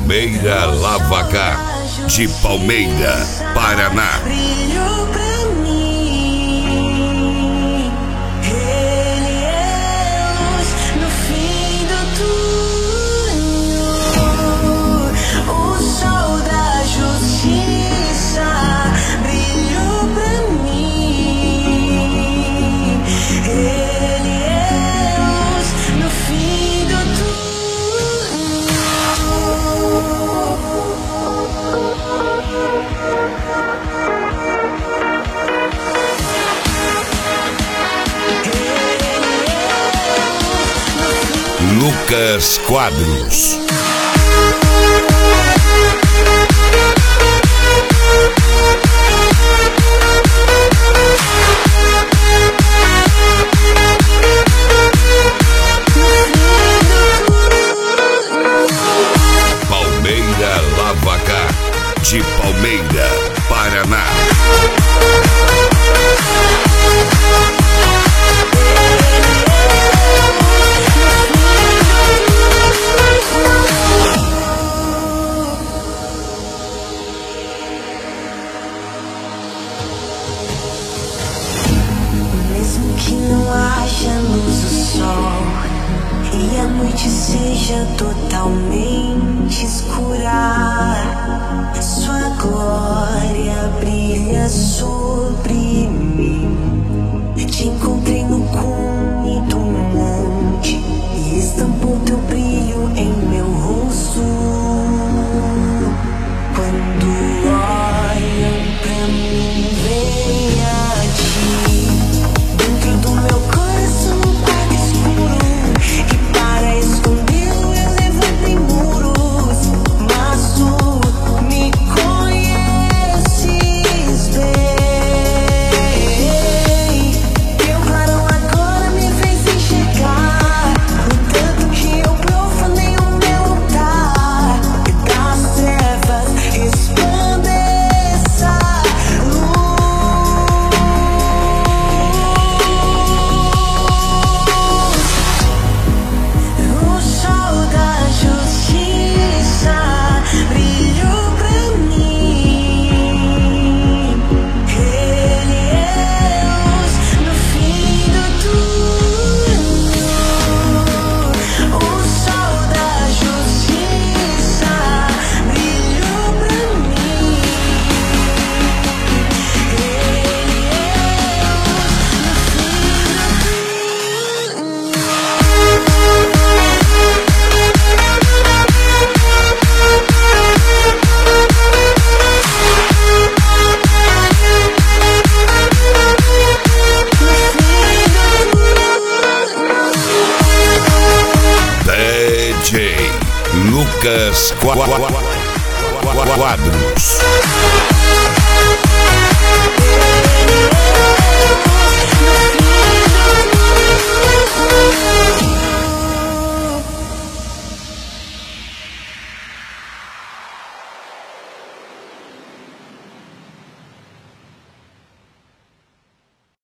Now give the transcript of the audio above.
Palmeira Lavacar, de Palmeira, Paraná. Brilho pra mim, ele é luz no fim do túnel, o sol da justiça. Brilho pra mim, ele é luz no fim do Lucas Quadros. Palmeira Lavacar, de Palmeira, Paraná. Mesmo que não haja luz do sol e a noite seja totalmente escura, sua glória brilha sobre mim. Te encontrei no cume do monte e estampou teu brilho em meu rosto. Quando olham pra mim, vem a ti. Dentro do meu coração um quarto escuro, e para escondê-lo eu levantei muros. Mas tu me conheces bem. Teu clarão agora me fez enxergar o tanto que eu profanei o meu altar, e das trevas resplandeça luz. O sol da justiça, brilho pra mim, ele é luz no fim do túnel. O sol da justiça, brilho pra mim, ele é luz no fim DJ Lucas Quadros.